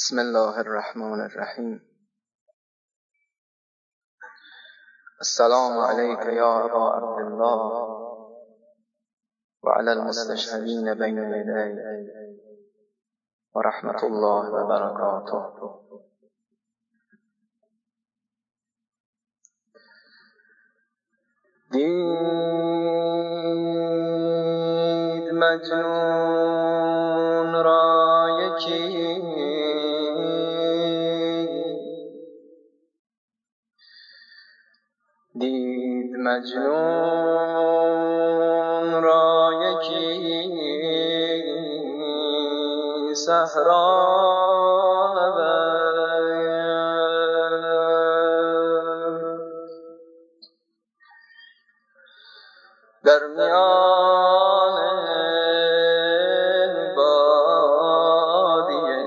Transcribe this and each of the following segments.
بسم الله الرحمن الرحیم. السلام علیک یا ابا عبدالله و علی المستشهدین بین یدیک و رحمت الله و برکاته. دید مجنون را یکی مجنون را یکی صحرا در میان بادیه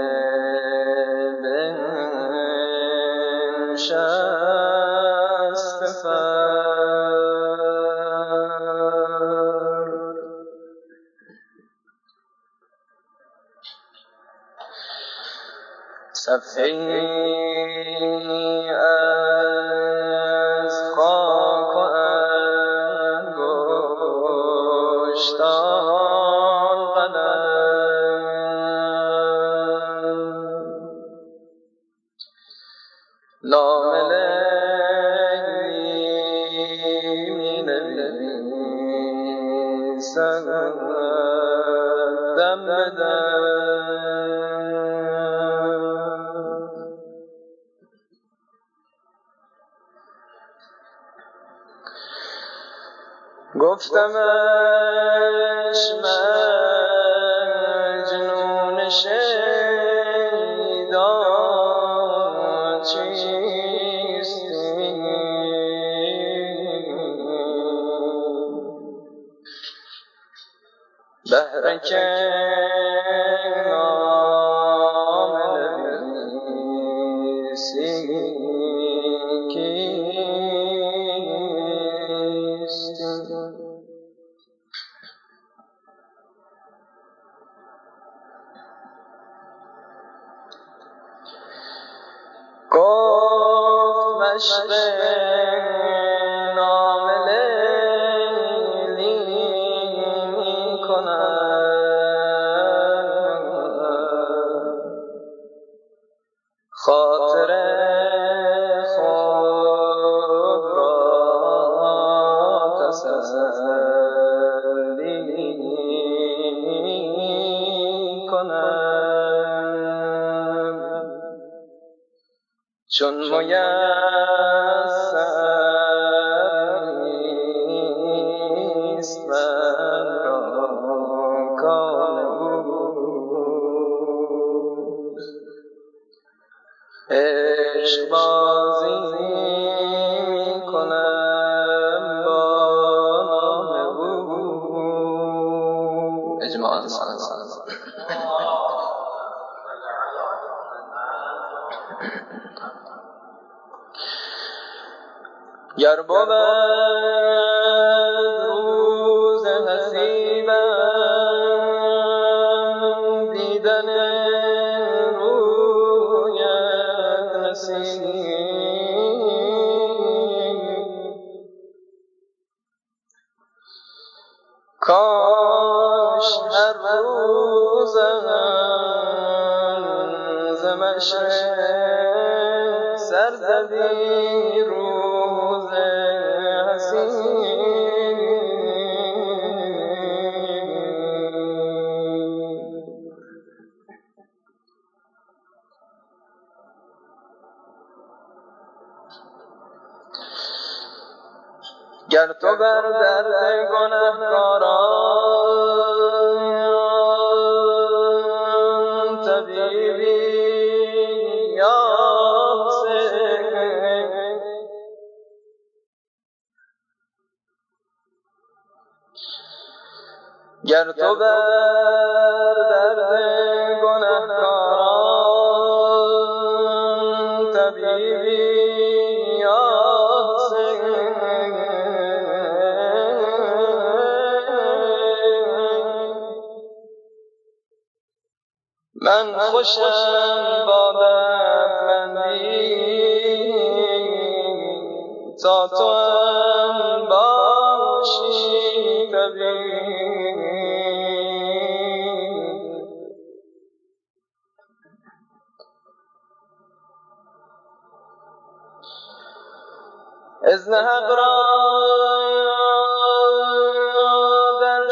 بنشست صفحه‌ای از خاک و انگشتان قلم لامله‌ای می‌نویسد دم به دم. گفتمش مجنون شیدا چیستی؟ بهر که نام نویسی گفت مشق نام لیلی می کنم، خاطر خود را تسلی می کنم. چون میسر نیست من را کام او، عشق بازی می کنم با نام او. اجماعاً گر بود روز نصیبم دیدن رویت نصیب، کاش هر روزم ز مشرق سر زدی روز حسین. گر تو بر درد گنهکاران طبیبی یا حسین، گر تو بر درد گنهکاران طبیبی یا حسین، من من خوشم با دردمندی تا تو هم باشی طبیب. اذن حق را در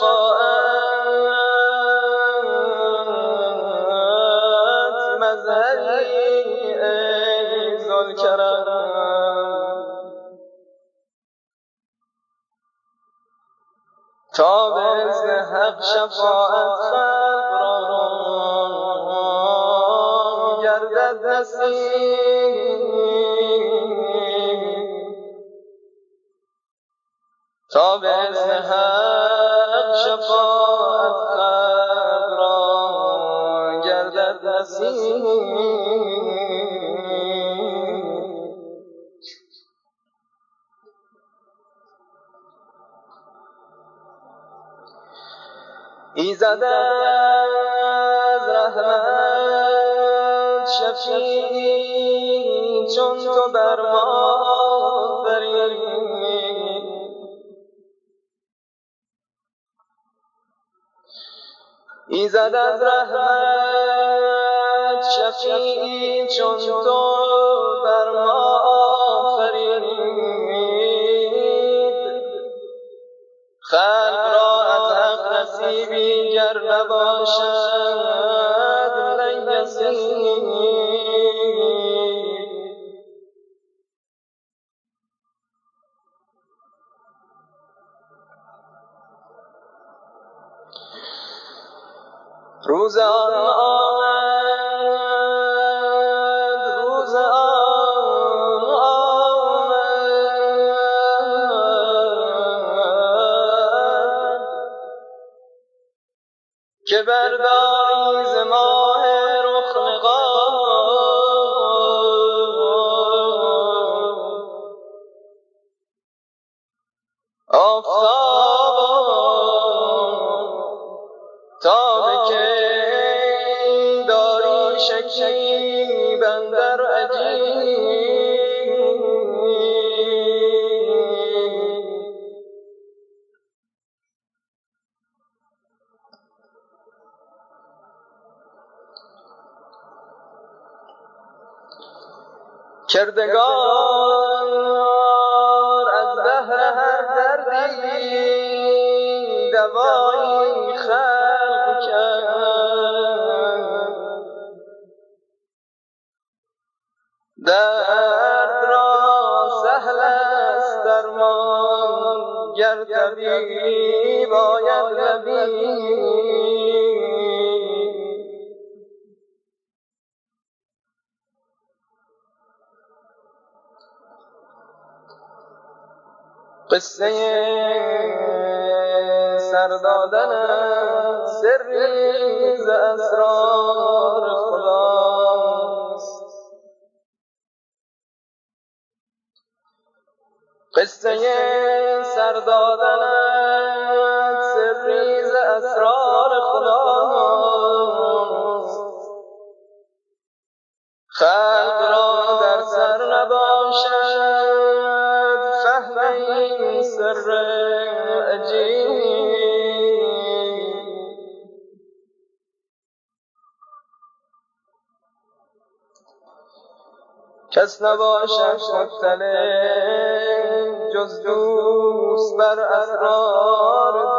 شفاعت مظهری ای ذوالکرم، تا به اذن حق شفاعت خلق را گردد نصیب، تا به اذن حق شفاعت خلق را گردد نصیب. ایزد از رحمت شفیعی چون تو بر ما فرید، ایزد از رحمت شفیعی چون تو بر ما فرید، خلق را از حق نصیبی گر نباشد لن یصیب. روز آن آمد، روز آن آمد که برداری ز ماه رخ نقاب آفتاب، تا به کی داری شکیب اندر عجیب. کردگار از بهر هر دردی دوایی خلق کرد، درد را سهل است درمان گر طبیب آید لبیب. قصه سردادن سری ز اسرار خداست، قصه سردادن سری ز اسرار خداست، خلق را در سر نباشد فهم این سر عجیب. کس نباشد مطلع جز دوست بر اسرار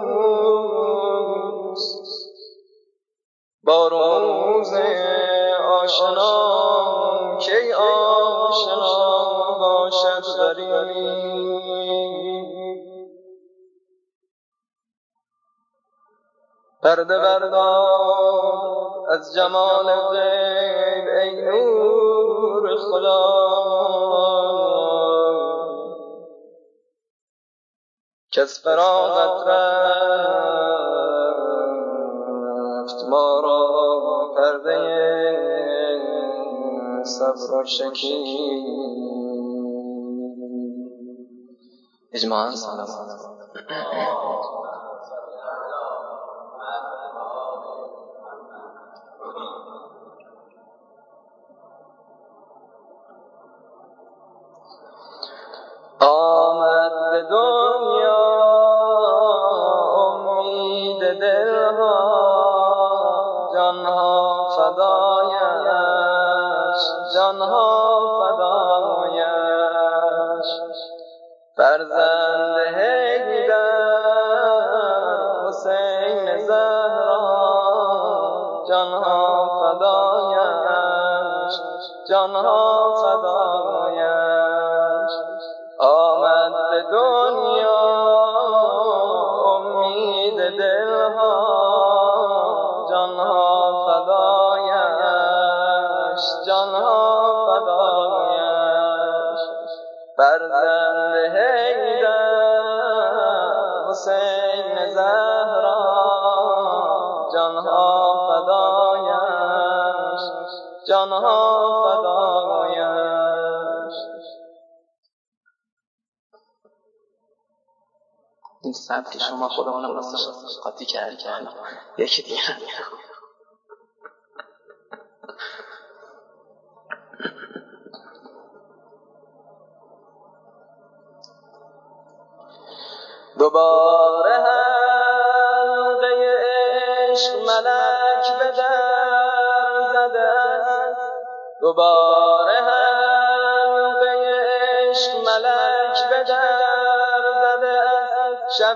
دوست، با رموز آشنا کی آشنا باشد غریب. پرده بردار از جمال غیب ای نور خدا، کز فراغت رفت ما را پرده صبر و شکیب. اجماعاً سلام. فدایش جانها فدایش فرزند حیدر حسین زهرا جانها فدایش جانها فدایش آمد به دنیا امید دلها جانها فدایش جانها فدایش فرزند حیدر حسین زهرا جانها فدایش جانها فدایش. این سبک شما خودمون واسه قاطی کردن یکی دیگه دوباره حلقه عشق ملک به در زده است دوباره حلقه عشق ملک به در زده است شب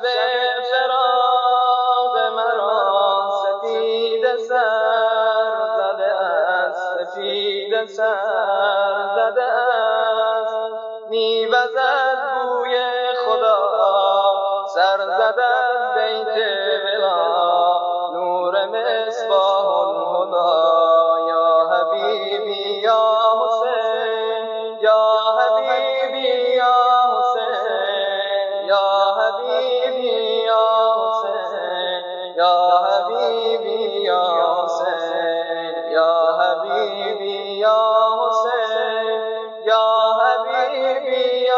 فراق مرا سفید سر زده است سفید سر زده است میوزد بوی خدا سر زده از بیت ولا نور مصباح الهدی یا حبیبی یا حسین یا حبیبی یا حسین یا حبیبی یا حسین یا حبیبی یا حسین یا حبیبی یا حسین یا حبیبی یا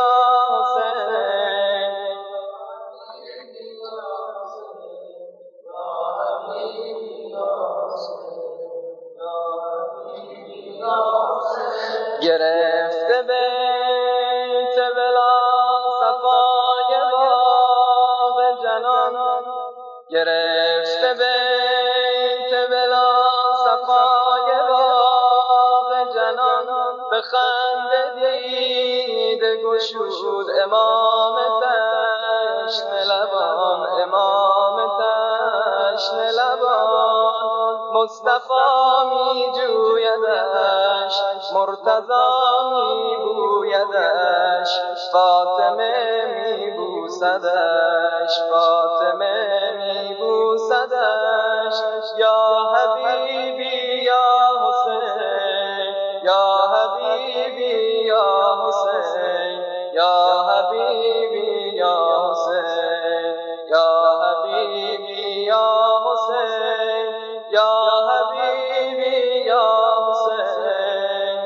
گرفته بیت ولا صفای باب جنان گرفته بیت ولا صفای باب جنان به خنده دیده گشود امام تشنه لبان امام تشنه لبان مصطفی می جویدش مرتضی می بویدش فاطمه می بوسدش فاطمه می بوسدش یا حبیبی یا حسین یا حبیبی یا حسین یا حبیبی یا حسین یا حبیبی یا حسین یا حبیبی یا حسین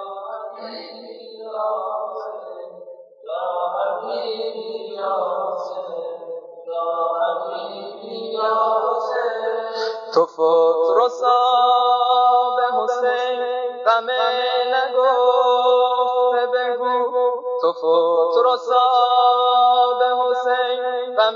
یا حبیبی یا حسین تو فوت رسا به حسین غم نگفته بگو تو فوت رسا به حسین غم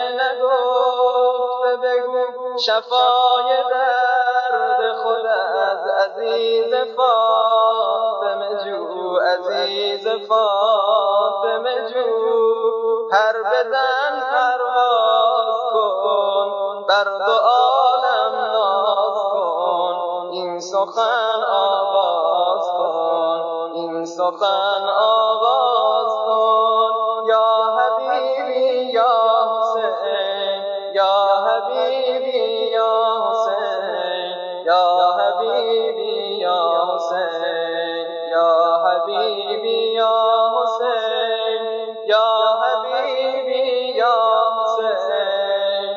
نگفته بگو شفای درد خود از عزیز فاطمه جو عزیز فاطمه جو پر بزن پرواز کن بر دو عالم ناز کن این سخن آغاز کن این سخن آغاز کن یا حبیبی یا حسین یا حبیبی یا حسین یا حبیبی یا حسین یا حبیبی یا حسین یا حبیبی یا حسین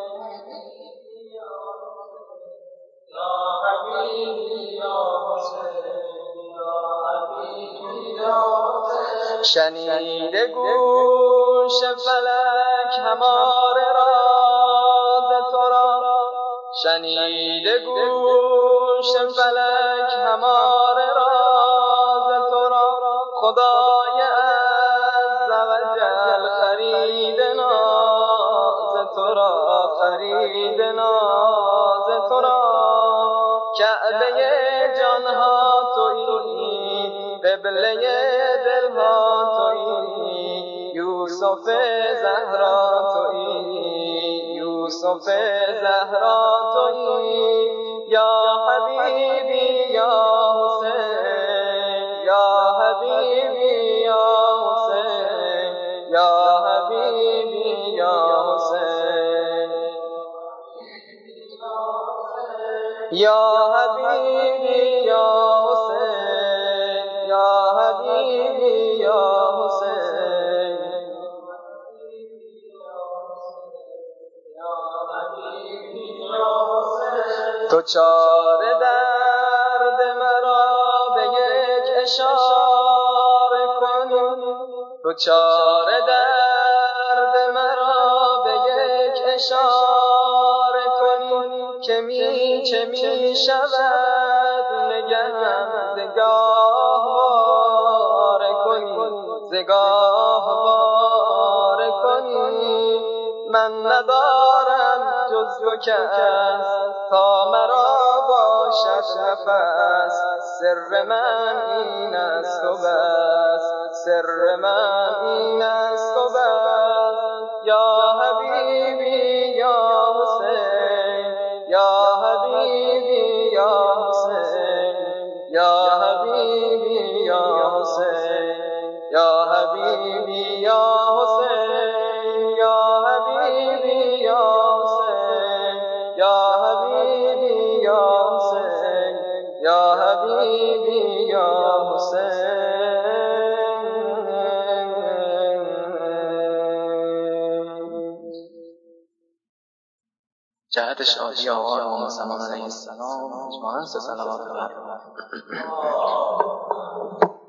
یا حبیبی یا حسین شنیده گوش فلک همار راز تو را شنیده گوش فلک همار راز تو را خدای عز و جل خرید ناز تو را خرید ناز تو را جعبه جانها تویی، قبله دلها تویی، یوسف زهرا تویی، یوسف زهرا تویی. یا حبیبی یا حسین، یا حبیبی یا حسین، یا حبیبی یا حسین، یا حبیبی یا حسین، یا حبیبی یا حسین. تو چاره درد مرا به یک اشاره کن، تو چاره درد مرا به یک اشاره کن، که چه می شود نگهم زگاهواره کنی، زگاهواره کنی. من ندارم جز تو کس تا مرا باشد نفس، سر من این است و بس، سر من این است و بس. یا حبیبی یا حسین، یا حبیبی یا حسین، یا حبیبی یا حسین، یا حبیبی یا حسین، یا حبیبی یا حسین، یا حبیبی یا حسین، یا حبیبی یا حسین. جهت شادی آقا امام زمان علیه السلام اجمالاً 3 صلوات بر